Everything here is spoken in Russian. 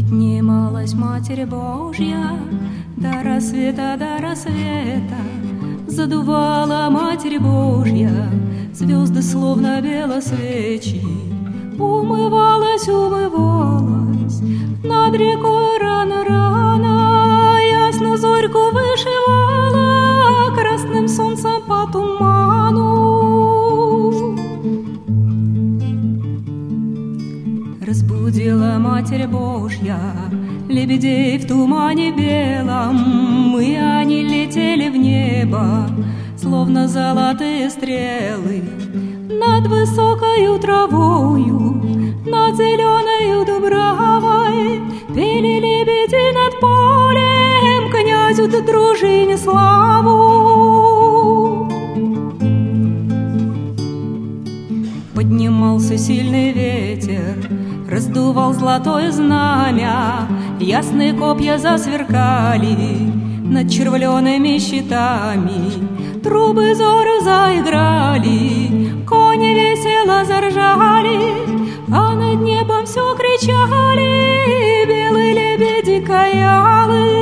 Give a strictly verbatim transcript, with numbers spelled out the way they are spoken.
Поднималась Матерь Божья до рассвета, до рассвета. Задувала Матерь Божья звезды, словно белосвечи. Умывалась, умывалась над рекой рано-рано, ясную зорьку вышивала красным солнцем по туману. Разбудила Матерь Божья лебедей в тумане белом, и они летели в небо, словно золотые стрелы, над высокою травою, над зеленою дубравой. Пели лебеди над полем князю да дружине славу. Поднимался сильный ветер, раздувал золотое знамя, ясные копья засверкали над червленными щитами. Трубы зоры заиграли, кони весело заржали, а над небом все кричали белые лебеди-каялы.